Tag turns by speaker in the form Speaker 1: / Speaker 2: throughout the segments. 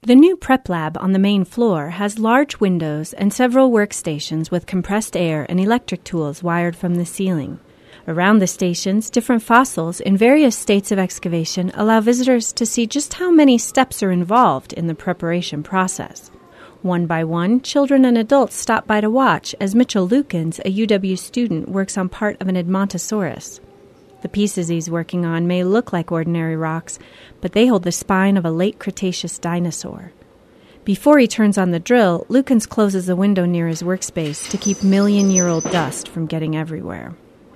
Speaker 1: The new prep lab on the main floor has large windows and several workstations with compressed air and electric tools wired from the ceiling. Around the stations, different fossils in various states of excavation allow visitors to see just how many steps are involved in the preparation process. One by one, children and adults stop by to watch as Mitchell Lukens, a UW student, works on part of an Edmontosaurus. The pieces he's working on may look like ordinary rocks, but they hold the spine of a late Cretaceous dinosaur. Before he turns on the drill, Lukens closes the window near his workspace to keep million-year-old dust from getting everywhere.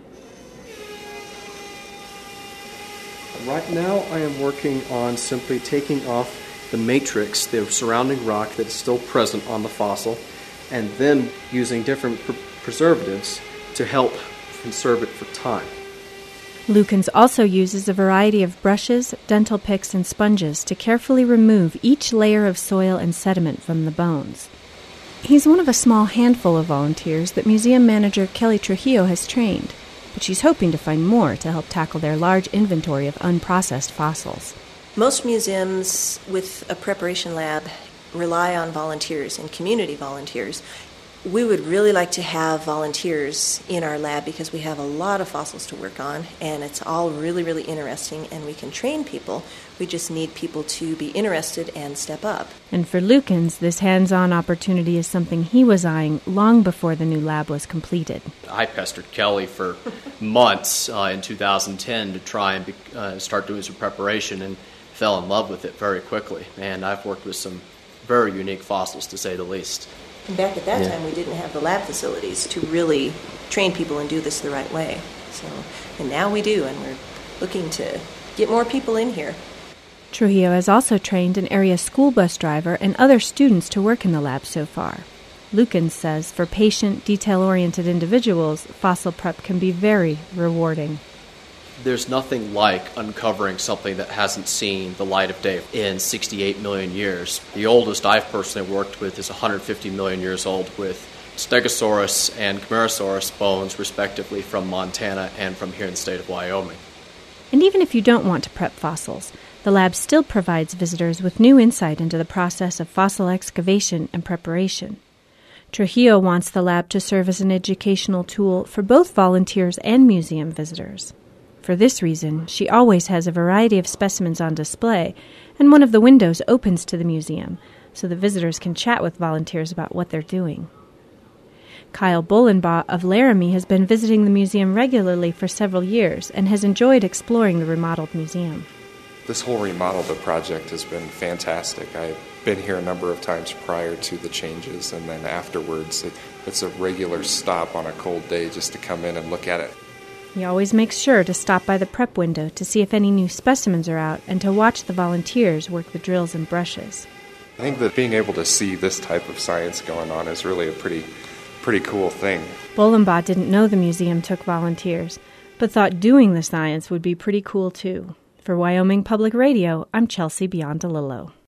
Speaker 2: Right now I am working on simply taking off the matrix, the surrounding rock that is still present on the fossil, and then using different preservatives to help conserve it for time.
Speaker 1: Lukens also uses a variety of brushes, dental picks, and sponges to carefully remove each layer of soil and sediment from the bones. He's one of a small handful of volunteers that museum manager Kelly Trujillo has trained, but she's hoping to find more to help tackle their large inventory of unprocessed fossils.
Speaker 3: Most museums with a preparation lab rely on volunteers and community volunteers. We would really like to have volunteers in our lab because we have a lot of fossils to work on, and it's all really, really interesting, and we can train people. We just need people to be interested and step up.
Speaker 1: And for Lukens, this hands-on opportunity is something he was eyeing long before the new lab was completed.
Speaker 4: I pestered Kelly for months in 2010 to try and start doing some preparation, and fell in love with it very quickly. And I've worked with some very unique fossils, to say the least.
Speaker 3: And back at that time, we didn't have the lab facilities to really train people and do this the right way. And now we do, and we're looking to get more people in here.
Speaker 1: Trujillo has also trained an area school bus driver and other students to work in the lab so far. Lukens says for patient, detail-oriented individuals, fossil prep can be very rewarding.
Speaker 4: There's nothing like uncovering something that hasn't seen the light of day in 68 million years. The oldest I've personally worked with is 150 million years old, with Stegosaurus and Camarasaurus bones, respectively, from Montana and from here in the state of Wyoming.
Speaker 1: And even if you don't want to prep fossils, the lab still provides visitors with new insight into the process of fossil excavation and preparation. Trujillo wants the lab to serve as an educational tool for both volunteers and museum visitors. For this reason, she always has a variety of specimens on display, and one of the windows opens to the museum, so the visitors can chat with volunteers about what they're doing. Kyle Bolenbaugh of Laramie has been visiting the museum regularly for several years and has enjoyed exploring the remodeled museum.
Speaker 5: This whole remodel of the project has been fantastic. I've been here a number of times prior to the changes, and then afterwards it's a regular stop on a cold day just to come in and look at it.
Speaker 1: He always makes sure to stop by the prep window to see if any new specimens are out and to watch the volunteers work the drills and brushes.
Speaker 5: I think that being able to see this type of science going on is really a pretty cool thing.
Speaker 1: Bolenbaugh didn't know the museum took volunteers, but thought doing the science would be pretty cool too. For Wyoming Public Radio, I'm Chelsea Biondolillo.